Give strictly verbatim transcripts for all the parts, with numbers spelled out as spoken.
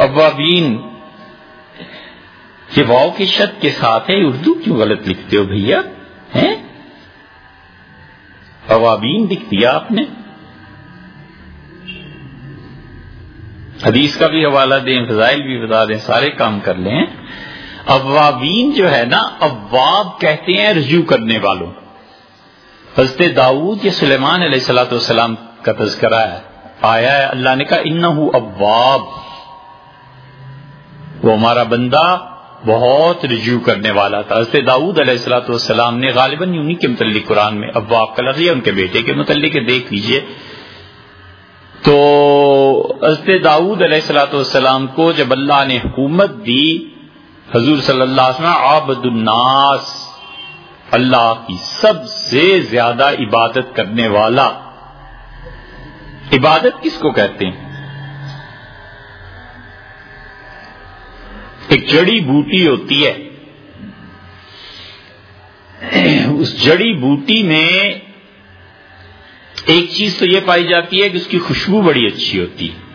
اوابین یہ واو کی شد کے ساتھ ہے، اردو کیوں غلط لکھتے ہو بھیا؟ ہیں اوابین لکھ دیا آپ نے. حدیث کا بھی حوالہ دیں، فضائل بھی بتا دیں، سارے کام کر لیں. اوابین جو ہے نا، اواب کہتے ہیں رجوع کرنے والوں. حضرت داؤد یا سلیمان علیہ الصلوۃ والسلام کا تذکرہ ہے، آیا ہے، اللہ نے کہا انہ اواب، وہ ہمارا بندہ بہت رجوع کرنے والا تھا. حضرت داؤد علیہ الصلوۃ والسلام نے غالباً انہی کے متعلق قرآن میں اواب کا لفظ ہے، ان کے بیٹے کے متعلق دیکھ لیجئے. تو حضرت داؤد علیہ الصلوۃ والسلام کو جب اللہ نے حکومت دی، حضور صلی اللہ علیہ وسلم عابد الناس، اللہ کی سب سے زیادہ عبادت کرنے والا. عبادت کس کو کہتے ہیں؟ ایک جڑی بوٹی ہوتی ہے، اس جڑی بوٹی میں ایک چیز تو یہ پائی جاتی ہے کہ اس کی خوشبو بڑی اچھی ہوتی ہے،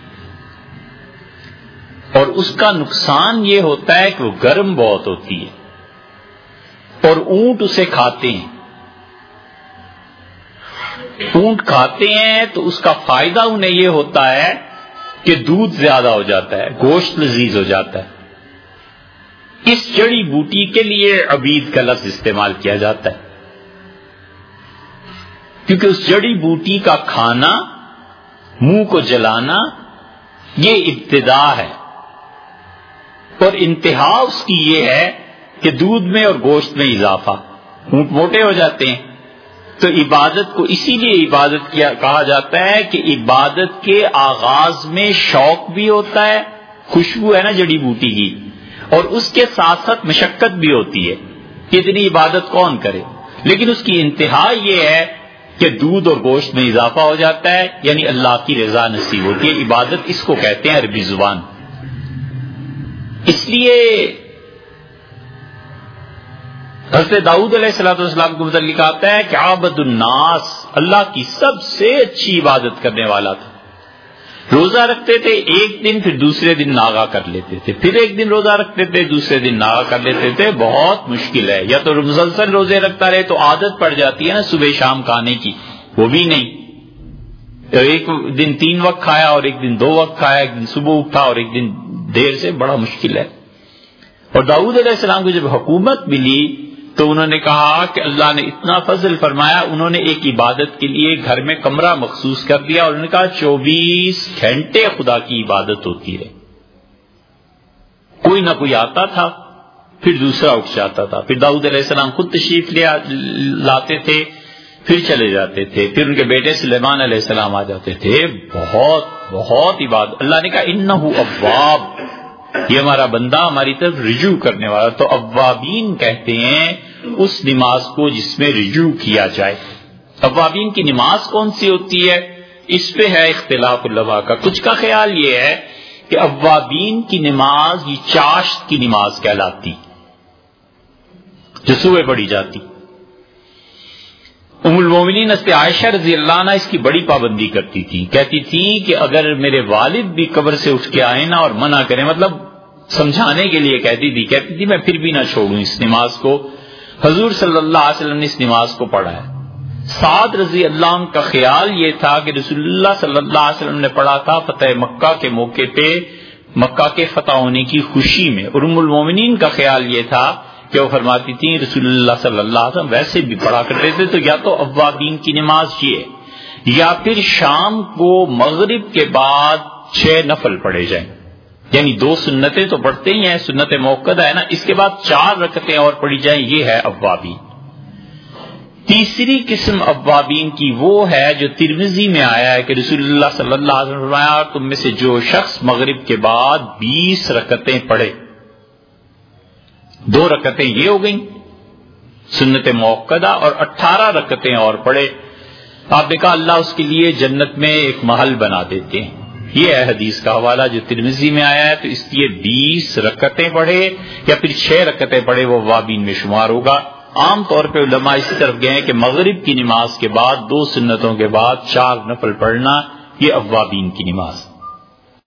اور اس کا نقصان یہ ہوتا ہے کہ وہ گرم بہت ہوتی ہے، اور اونٹ اسے کھاتے ہیں. اونٹ کھاتے ہیں تو اس کا فائدہ انہیں یہ ہوتا ہے کہ دودھ زیادہ ہو جاتا ہے، گوشت لذیذ ہو جاتا ہے. اس جڑی بوٹی کے لیے عبید کا لفظ استعمال کیا جاتا ہے، کیونکہ اس جڑی بوٹی کا کھانا، منہ کو جلانا، یہ ابتدا ہے، اور انتہا اس کی یہ ہے کہ دودھ میں اور گوشت میں اضافہ. اونٹ موٹے ہو جاتے ہیں. تو عبادت کو اسی لیے عبادت کیا کہا جاتا ہے کہ عبادت کے آغاز میں شوق بھی ہوتا ہے، خوشبو ہے نا جڑی بوٹی کی، اور اس کے ساتھ ساتھ مشقت بھی ہوتی ہے. اتنی عبادت کون کرے؟ لیکن اس کی انتہا یہ ہے کہ دودھ اور گوشت میں اضافہ ہو جاتا ہے، یعنی اللہ کی رضا نصیب ہوتی ہے. عبادت اس کو کہتے ہیں عربی زبان. اس لیے حضرت داؤد علیہ الصلوۃ والسلام کو متعلق آتا ہے کہ عابد الناس، اللہ کی سب سے اچھی عبادت کرنے والا تھا. روزہ رکھتے تھے ایک دن، پھر دوسرے دن ناغا کر لیتے تھے، پھر ایک دن روزہ رکھتے تھے، دوسرے دن ناغا کر لیتے تھے. بہت مشکل ہے. یا تو مسلسل روزے رکھتا رہے تو عادت پڑ جاتی ہے نا صبح شام کھانے کی، وہ بھی نہیں. ایک دن تین وقت کھایا اور ایک دن دو وقت کھایا، ایک دن صبح اٹھا اور ایک دن دیر سے، بڑا مشکل ہے. اور داؤد علیہ السلام کو جب حکومت ملی تو انہوں نے کہا کہ اللہ نے اتنا فضل فرمایا، انہوں نے ایک عبادت کے لیے گھر میں کمرہ مخصوص کر دیا، اور انہوں نے کہا چوبیس گھنٹے خدا کی عبادت ہوتی ہے. کوئی نہ کوئی آتا تھا، پھر دوسرا اٹھ جاتا تھا، پھر داؤد علیہ السلام خود تشریف لے لاتے تھے، پھر چلے جاتے تھے، پھر ان کے بیٹے سلیمان علیہ السلام آ جاتے تھے. بہت بہت عبادت. اللہ نے کہا انہ اواب، یہ ہمارا بندہ ہماری طرف رجوع کرنے والا. تو اوابین کہتے ہیں اس نماز کو جس میں رجوع کیا جائے. اوابین کی نماز کون سی ہوتی ہے، اس پہ ہے اختلاف علماء کا. کچھ کا خیال یہ ہے کہ اوابین کی نماز یہ چاشت کی نماز کہلاتی، جو صبح پڑھی جاتی. ام المومنین حضرت عائشہ رضی اللہ عنہ اس کی بڑی پابندی کرتی تھی. کہتی تھی کہ اگر میرے والد بھی قبر سے اٹھ کے آئے نا اور منع کریں، مطلب سمجھانے کے لیے کہتی تھی کہتی تھی میں پھر بھی نہ چھوڑوں اس نماز کو. حضور صلی اللہ علیہ وسلم نے اس نماز کو پڑھا ہے. سعد رضی اللہ عنہ کا خیال یہ تھا کہ رسول اللہ صلی اللہ علیہ وسلم نے پڑھا تھا فتح مکہ کے موقع پہ، مکہ کے فتح ہونے کی خوشی میں. اور ام المومنین کا خیال یہ تھا کہ وہ فرماتی تھی رسول اللہ صلی اللہ علیہ وسلم ویسے بھی پڑھا کرتے تھے. تو یا تو اوابین کی نماز یہ ہے، یا پھر شام کو مغرب کے بعد چھ نفل پڑھے جائیں، یعنی دو سنتیں تو پڑھتے ہی ہیں، سنت موقدہ ہے نا، اس کے بعد چار رکعتیں اور پڑھی جائیں. یہ ہے اوابین. تیسری قسم اوابین کی وہ ہے جو ترمذی میں آیا ہے کہ رسول اللہ صلی اللہ علیہ وسلم فرمایا تم میں سے جو شخص مغرب کے بعد بیس رکعتیں پڑھے، دو رکعتیں یہ ہو گئیں سنت موقدہ، اور اٹھارہ رکعتیں اور پڑھے، آپ نے کہا اللہ اس کے لیے جنت میں ایک محل بنا دیتے ہیں. یہ ہے حدیث کا حوالہ جو ترمذی میں آیا ہے. تو اس لیے بیس رکعتیں پڑھے یا پھر چھ رکعتیں پڑھے وہ اوابین میں شمار ہوگا. عام طور پہ علماء اس طرف گئے ہیں کہ مغرب کی نماز کے بعد دو سنتوں کے بعد چار نفل پڑھنا یہ اوابین کی نماز.